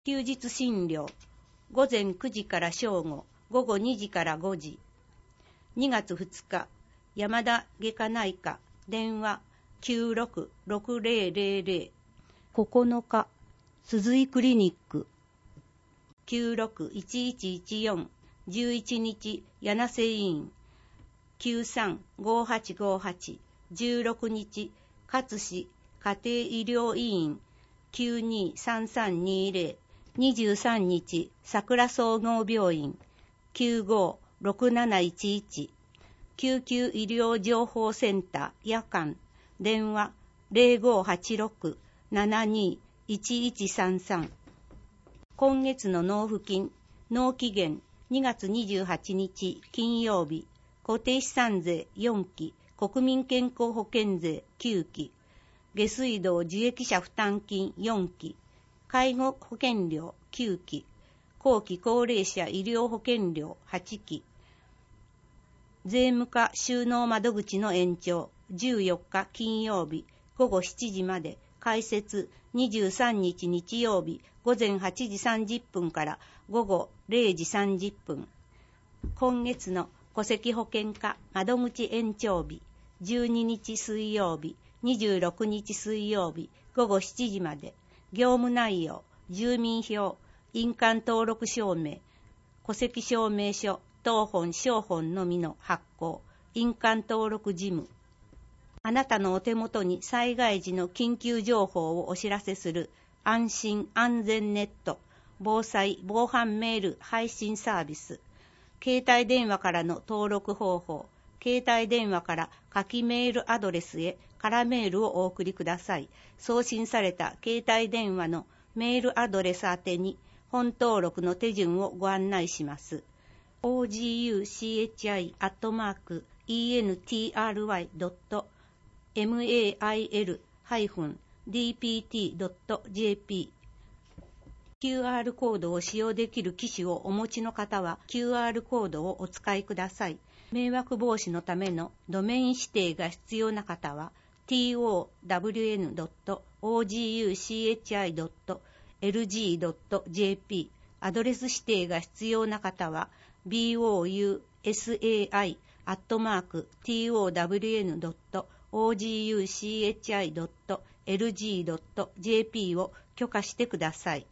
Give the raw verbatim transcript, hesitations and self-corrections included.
休日診療、午前くじから正午、午後にじからごじ。にがつふつか、山田外科内科、電話 きゅうろくろくぜろぜろぜろ。ここのか、鈴井クリニック きゅうろくいちいちいちよん、じゅういちにち柳瀬医院 きゅうさんごはちごはち、じゅうろくにち勝志家庭医療医院きゅうにさんさんにぜろ、にじゅうさんにち桜総合病院きゅうごろくなないちいち、救急医療情報センター夜間電話 ゼロごはちろく ななにいちいちさんさん。今月の納付金、納期限にがつにじゅうはちにち金曜日、固定資産税よんき、国民健康保険税きゅうき、下水道受益者負担金よんき、介護保険料きゅうき、後期高齢者医療保険料はちき、税務課収納窓口の延長、じゅうよっか金曜日ごごしちじまで、開設にじゅうさんにち日曜日午前はちじさんじゅっぷんから午後れいじさんじゅっぷん。今月の戸籍保険課窓口延長日、じゅうににち水曜日、にじゅうろくにち水曜日ごごしちじまで。業務内容、住民票、印鑑登録証明、戸籍証明書、当本商本のみの発行、印鑑登録事務。あなたのお手元に災害時の緊急情報をお知らせする安心安全ネット防災防犯メール配信サービス。携帯電話からの登録方法、携帯電話から書きメールアドレスへ空メールをお送りください。送信された携帯電話のメールアドレス宛てに本登録の手順をご案内します。オージーユーシーエイチアイ アットマーク イーエヌティーアールワイ ドット メール ディーピーティー ドット ジェーピー。キューアール コードを使用できる機種をお持ちの方は キューアール コードをお使いください。迷惑防止のためのドメイン指定が必要な方は トウダブリューエヌ ドット オージーユーシーエイチアイ ドット エルジー ドット ジェーピー、アドレス指定が必要な方は ビーオーユーエスエーアイ アットマーク トウダブリューエヌ ドット オージーユーシーエイチアイ ドット エルジー ドット ジェーピー を許可してください。